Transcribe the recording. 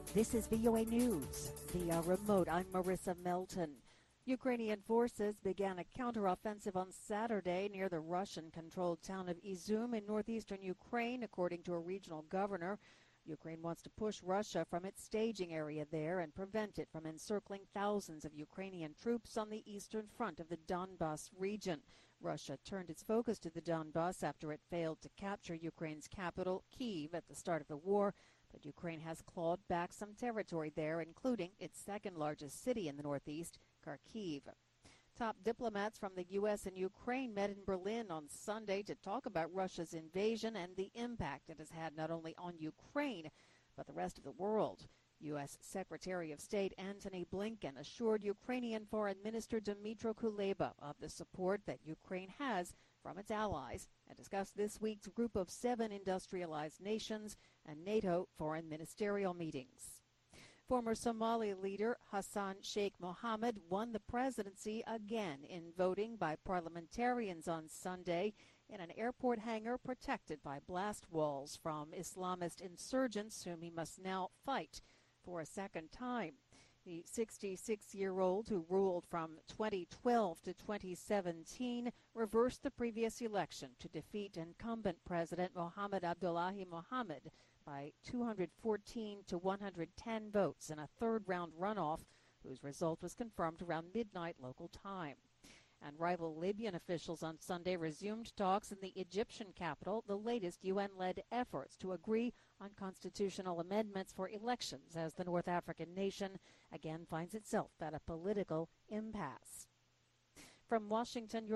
This is VOA News. Via remote, I'm Marissa Melton. Ukrainian forces began a counteroffensive on Saturday near the Russian-controlled town of Izum in northeastern Ukraine, according to a regional governor. Ukraine wants to push Russia from its staging area there and prevent it from encircling thousands of Ukrainian troops on the eastern front of the Donbas region. Russia turned its focus to the Donbas after it failed to capture Ukraine's capital, Kyiv, at the start of the war. But Ukraine has clawed back some territory there, including its second largest city in the northeast, Kharkiv. Top diplomats from the U.S. and Ukraine met in Berlin on Sunday to talk about Russia's invasion and the impact it has had not only on Ukraine, but the rest of the world. U.S. Secretary of State Antony Blinken assured Ukrainian Foreign Minister Dmytro Kuleba of the support that Ukraine has from its allies and discussed this week's Group of 7 industrialized nations and NATO foreign ministerial meetings. Former Somali leader Hassan Sheikh Mohammed won the presidency again in voting by parliamentarians on Sunday in an airport hangar protected by blast walls from Islamist insurgents whom he must now fight for a second time. The 66-year-old, who ruled from 2012 to 2017, reversed the previous election to defeat incumbent President Mohamed Abdullahi Mohamed by 214 to 110 votes in a third-round runoff, whose result was confirmed around midnight local time. And rival Libyan officials on Sunday resumed talks in the Egyptian capital, the latest UN-led efforts to agree on constitutional amendments for elections as the North African nation again finds itself at a political impasse. From Washington,